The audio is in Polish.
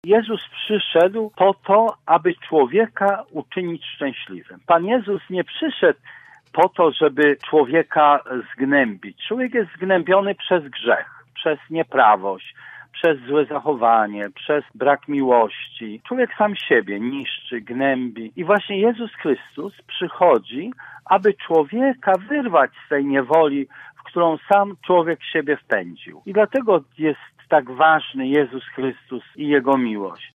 Jezus przyszedł po to, aby człowieka uczynić szczęśliwym. Pan Jezus nie przyszedł po to, żeby człowieka zgnębić. Człowiek jest zgnębiony przez grzech, przez nieprawość, przez złe zachowanie, przez brak miłości. Człowiek sam siebie niszczy, gnębi. I właśnie Jezus Chrystus przychodzi, aby człowieka wyrwać z tej niewoli, w którą sam człowiek siebie wpędził. I dlatego jest tak ważny Jezus Chrystus i Jego miłość.